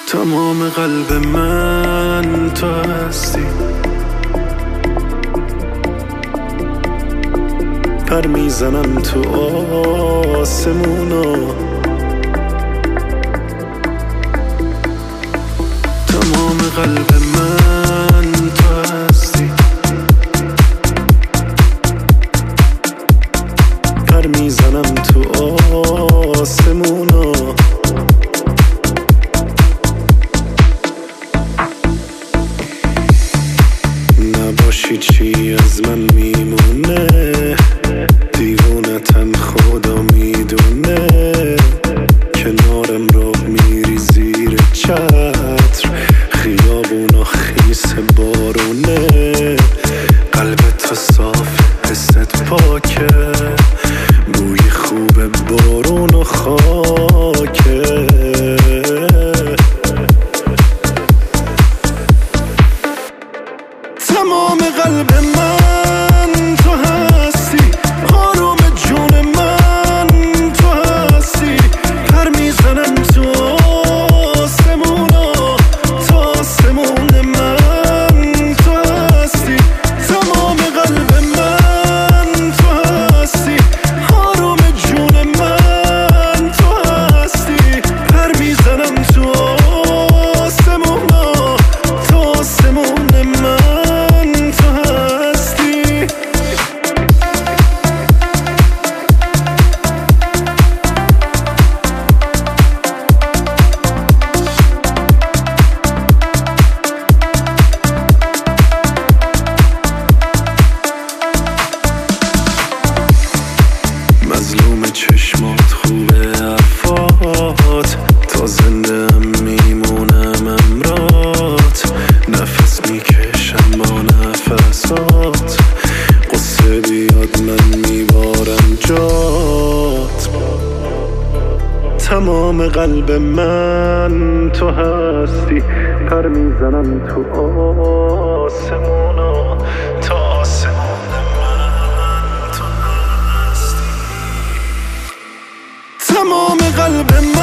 تمام قلب من تو هستی، پر میزنم تو آسمونا. تمام قلب من تو هستی، پر میزنم تو آسمونا. نباشی چی از من میمونه، دیوونتم خدا میدونه. کنارم رو میری زیر چتر، خیابونا خیس بارونه. قلبت صاف، حست پاکه، بوی خوب بارون و خاکه. تمام قلب من تو هستی، آروم جون من تو هستی، پر میزنم تو آسمونا. تو آسمون من تو هستی، تمام قلب من تو هستی، آروم جون من تو هستی، پر میزنم تو آسمونا. تو آسمون من مظلوم چشمات، خوبه حرفات، تا زنده هم میمونم امرات. نفس میکشم با نفسات، قصه بیاد من میبارم جات. تمام قلب من تو هستی، پر میزنم تو آسمونا. تو آسمون من تو هستی، تمام قلب من